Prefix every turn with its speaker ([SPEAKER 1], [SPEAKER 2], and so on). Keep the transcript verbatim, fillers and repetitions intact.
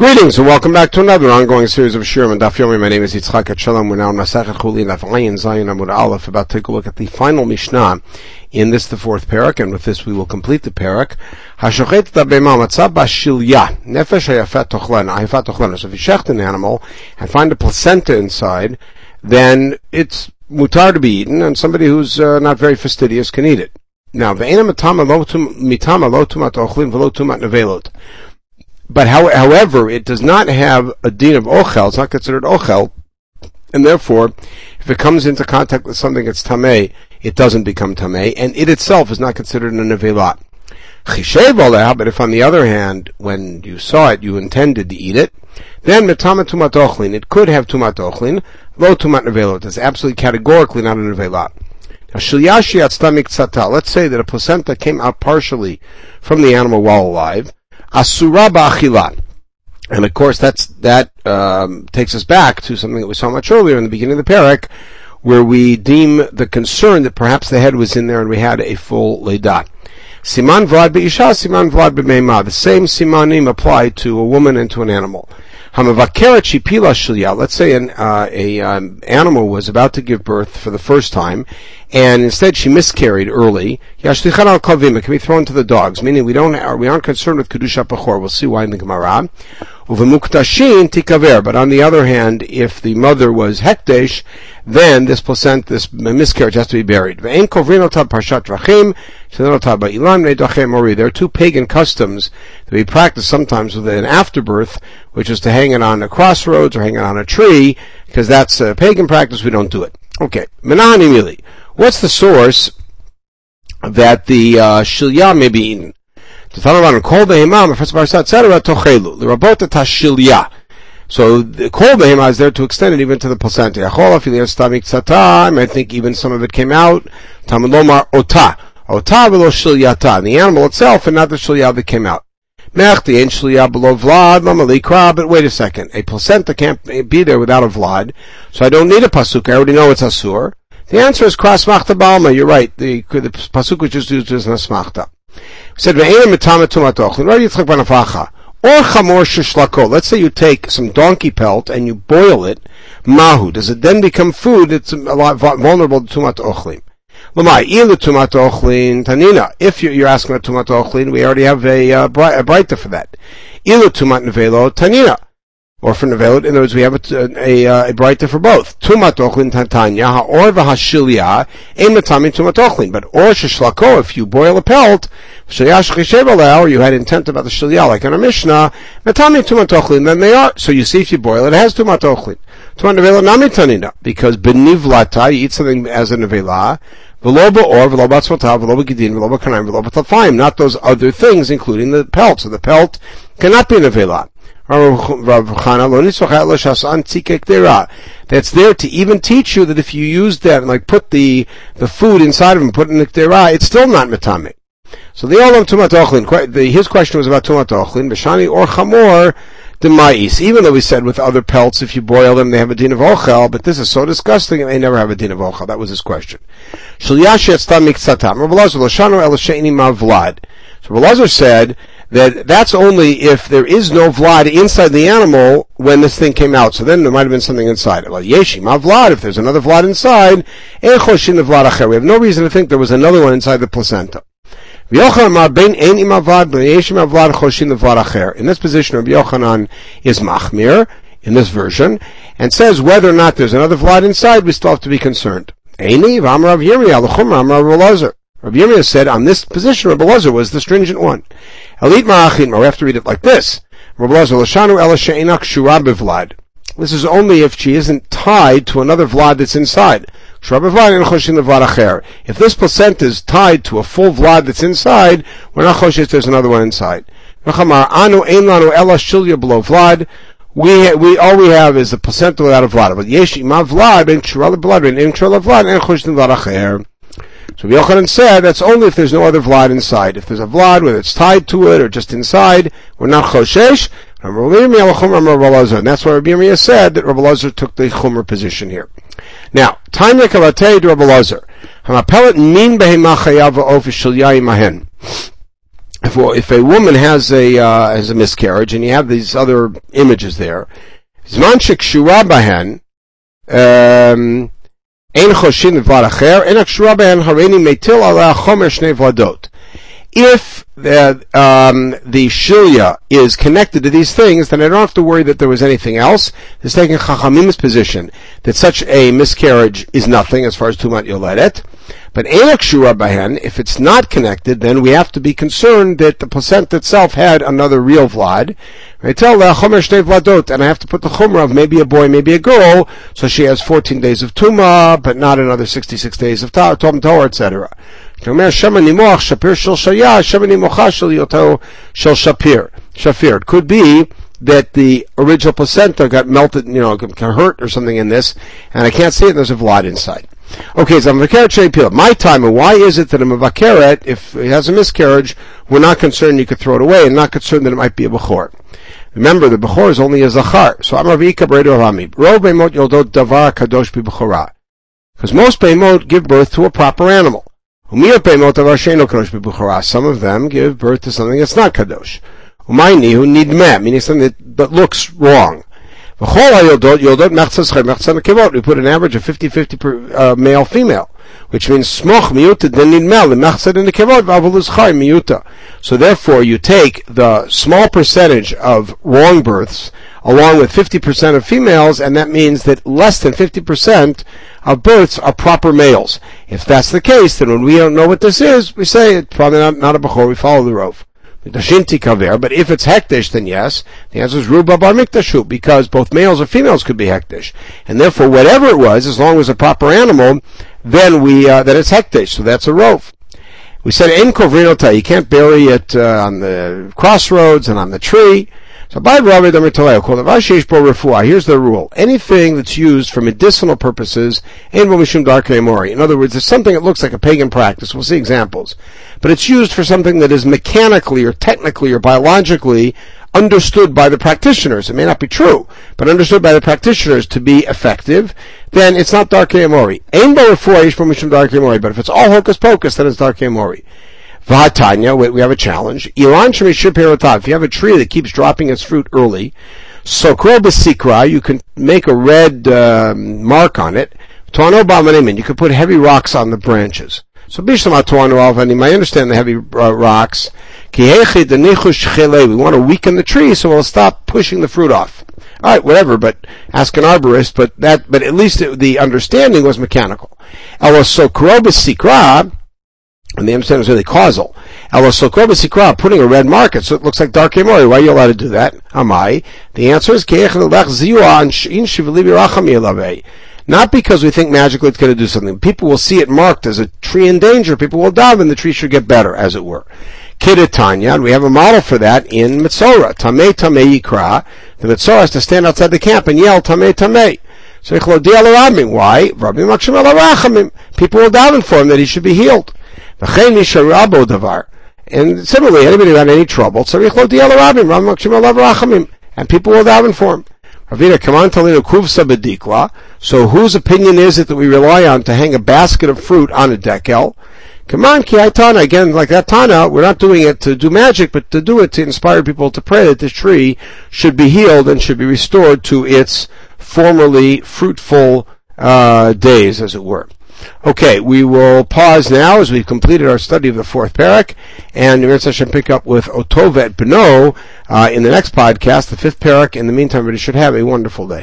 [SPEAKER 1] Greetings and welcome back to another ongoing series of Shiurim and Daf Yomi. My name is Yitzchak Etshalom. We're now in Masechet Chulin Daf Ayin Zayin Amud Aleph, about to take a look at the final Mishnah in this, the fourth parak, and with this we will complete the parak. Hashochet dabema matzah bashilya nefesh hayafat tochlen hayafat tochlen. So if you shecht an animal and find a placenta inside, then it's mutar to be eaten, and somebody who's uh, not very fastidious can eat it. Now, ve'ena mitama lo mitama lo tumat ochlin v'lo tumat nevelot. But how, however, it does not have a din of ochel. It's not considered ochel, and therefore, if it comes into contact with something that's tamei, it doesn't become tamei, and it itself is not considered a nevelah. Chishev oleh, but if on the other hand, when you saw it, you intended to eat it, then metama tumat ochlin, it could have tumat ochlin, lo tumat nevelot. It's absolutely categorically not a nevelah. Now, shilyashi atztamik tzata. Let's say that a placenta came out partially from the animal while alive. Asura ba'achila. And of course that's, that, um, takes us back to something that we saw much earlier in the beginning of the parak, where we deem the concern that perhaps the head was in there and we had a full leidah. Siman vlad be'isha, siman vlad be'meima. The same simanim apply to a woman and to an animal. Hamavakeret shipila shilya. Let's say an, uh, a, um, animal was about to give birth for the first time, and instead she miscarried early. Yashlichan al kavim. It can be thrown to the dogs, meaning we don't, we aren't concerned with kedusha pachor. We'll see why in the Gemara. Uvemuktashin tikaver. But on the other hand, if the mother was hekdesh, then this placenta, this miscarriage has to be buried. Ve'en kovrin otav parshat drachim, shenon otav ba'ilan ne'dachem mori. There are two pagan customs that we practice sometimes with an afterbirth, which is to hang it on a crossroads or hang it on a tree, because that's a pagan practice. We don't do it. Okay. Menahani mili. What's the source that the uh, shilya may be eaten? So the kol behema is there to extend it even to the placenta. I might think even some of it came out. Tamalomar ota. Ota v'lo shilyata. The animal itself and not the shilya that came out. Mechti ain't shilya below vlad, mamalikra, but wait a second. A placenta can't be there without a vlad, so I don't need a pasuk. I already know it's asur. The answer is kras machta balma. You're right. The, the pasuk was just used as an asmachta. We said, ve'ena mitama tumat ochlin. Right, Yitzchak ben Afacha. Or chamor shishlako. Let's say you take some donkey pelt and you boil it. Mahu. Does it then become food that's a lot vulnerable to tumat ochlin? Lamai, ilu tumat ochlin tanina. If you're, you're asking about tumat ochlin, we already have a, uh, a breita for that. Ilu tumat nevelo tanina. Or for nevelot, in other words, we have a, a, a, a breita for both. Tumat ochlin tantanya, ha'or v'hashilya, ein matami tumat ochlin. But or shishlako, if you boil a pelt, shayash chishev or you had intent about the shilya, like in our Mishnah, matami tumat ochlin, then they are. So you see, if you boil it, it has tumat ochlin. Tumat nevelot nami tanina, because benivlata, you eat something as a nevelah, v'lo ba'or, v'lo b'atzvotav, v'lo b'gidin, v'lo b'kanayim, v'lo b'talfayim, not those other things, including the pelt. So the pelt cannot be a nevelah. That's there to even teach you that if you use that and like put the the food inside of them, put it in the k'dera, it's still not metame. So the olam tumat ochlin. His question was about tumat ochlin, b'shani or chamor demais. Even though we said with other pelts, if you boil them, they have a din of ochel, but this is so disgusting, and they never have a din of ochel. That was his question. So Rabbi Elazar said that that's only if there is no vlad inside the animal when this thing came out. So then there might have been something inside. Well, yeshi ma vlad. If there's another vlad inside, we have no reason to think there was another one inside the placenta. In this position, Rabbi Yochanan is machmir in this version and says whether or not there's another vlad inside, we still have to be concerned. Rabbi Yirmiyah said on this position, Rabbi Elazar was the stringent one. Elit ma'achin, we have to read it like this. Rabbi Elazar, l'shanu ela she'enak shura b'vlad. This is only if she isn't tied to another vlad that's inside. Shura b'vlad en choshin l'vlad acher. If this placenta is tied to a full vlad that's inside, we're not choshin there's another one inside. V'chamar anu ein lanu ela shilya below vlad. We, we, all we have is the placenta without a vlad. But yesh ima vlad, ben shura l'vlad, ben en shura l'vlad, en choshin l'vlad acher. So Yochanan said that's only if there's no other vlad inside. If there's a vlad, whether it's tied to it or just inside, we're not choshesh. And that's why Rabbi Yirmiyah said that Rabbi Elazar took the chumer position here. Now, Tanya kalatei to Rabbi Elazar. Hamapelet min behema chayav va'of shilya imahen. if, if a woman has a, uh, has a miscarriage, and you have these other images there, Zman shekshura bahen, um, ein choshin v'vad acher, ein kshura bahen hareini metil ala chomer shnei vladot. If the, um, the shilya is connected to these things, then I don't have to worry that there was anything else. It's taking Chachamim's position that such a miscarriage is nothing as far as Tumat Yoledet. But Enak Shura Bahen, if it's not connected, then we have to be concerned that the placenta itself had another real Vlad. I tell the Chomer Shnei Vladot, and I have to put the Chomer of maybe a boy, maybe a girl, so she has fourteen days of Tuma, but not another sixty-six days of Tom Torah, et cetera. It could be that the original placenta got melted, you know, can hurt or something in this, and I can't see it, and there's a Vlad inside. Okay, so Mavakeret Sheipil. My time, why is it that a Mavakeret, if it has a miscarriage, we're not concerned you could throw it away, and not concerned that it might be a Bechor? Remember, the Bechor is only a Zachar. So I'm Ravika Bredo Rami. Rov Beimot Yoldot Davar Kadosh B'Bechorah. Because most Beimot give birth to a proper animal. Some of them give birth to something that's not kadosh. Meaning something that, that looks wrong. We put an average of fifty-fifty per uh, male-female, which means smoch miyuta den nidmel lemachzad in the kevod v'avulus chay miyuta. So therefore, you take the small percentage of wrong births along with fifty percent of females, and that means that less than fifty percent of births are proper males. If that's the case, then when we don't know what this is, we say it's probably not, not a bechor, we follow the rov. But if it's hektish, then yes. The answer is ruba bar mikdashu, because both males or females could be hektish. And therefore, whatever it was, as long as a proper animal, then we, uh, then it's hektish. So that's a rov. We said, in kovrinota, you can't bury it, uh, on the crossroads and on the tree. So by Rabbi Damitoleo, called the here's the rule. Anything that's used for medicinal purposes, in other words, it's something that looks like a pagan practice. We'll see examples. But it's used for something that is mechanically or technically or biologically understood by the practitioners. It may not be true, but understood by the practitioners to be effective, then it's not Darkei Amori. But if it's all hocus pocus, then it's Darkei Amori. V'hatanya, we have a challenge. Ilan shemishir perotad. If you have a tree that keeps dropping its fruit early, sokro b'sikra, you can make a red uh, mark on it. Toano b'amanim, you can put heavy rocks on the branches. So bishlam toano alvanim, I understand the heavy uh, rocks. Kihechid the nichush chele, we want to weaken the tree, so we'll stop pushing the fruit off. All right, whatever, but ask an arborist. But that, but at least it, the understanding was mechanical. Ela sokro b'sikra. And the understanding is really causal. Putting a red mark, so it looks like Darkei Amori. Why are you allowed to do that? Amai. The answer is not because we think magically it's going to do something. People will see it marked as a tree in danger. People will dive, and the tree should get better, as it were. Kidatanya, and we have a model for that in Metzora. Tamei Tamei Yikra. The Metzora has to stand outside the camp and yell Tamei Tamei. So why? People will daven for him that he should be healed. And similarly, anybody who had any trouble, and people will daven for him. Ravina, come on, Talino Kuvsa Bedikla. So whose opinion is it that we rely on to hang a basket of fruit on a dekel? Come on, Kiaitana, again, like that Tana, we're not doing it to do magic, but to do it to inspire people to pray that this tree should be healed and should be restored to its formerly fruitful uh, days, as it were. Okay, we will pause now as we've completed our study of the fourth parak, and we're going to pick up with Otovet Beno uh, in the next podcast, the fifth parak. In the meantime, everybody should have a wonderful day.